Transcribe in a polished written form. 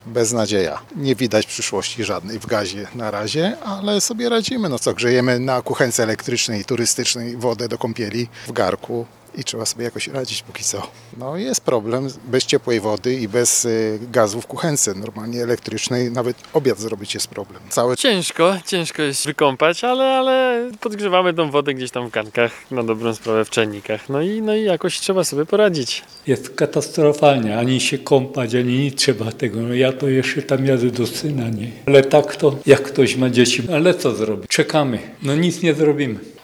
Beznadzieja. Nie widać przyszłości żadnej w gazie na razie, ale sobie radzimy. No co, grzejemy na kuchence elektrycznej, turystycznej wodę do kąpieli w garku i trzeba sobie jakoś radzić póki co. No jest problem bez ciepłej wody i bez gazu w kuchence normalnie elektrycznej. Nawet obiad zrobić jest problem. Ciężko jest wykąpać, ale podgrzewamy tą wodę gdzieś tam w garnkach, na dobrą sprawę w czajnikach. No i jakoś trzeba sobie poradzić. Jest katastrofalnie, ani się kąpać, ani nic trzeba tego. No ja to jeszcze tam jadę do syna, nie? Ale tak to, jak ktoś ma dzieci, ale co zrobić? Czekamy, no nic nie zrobimy.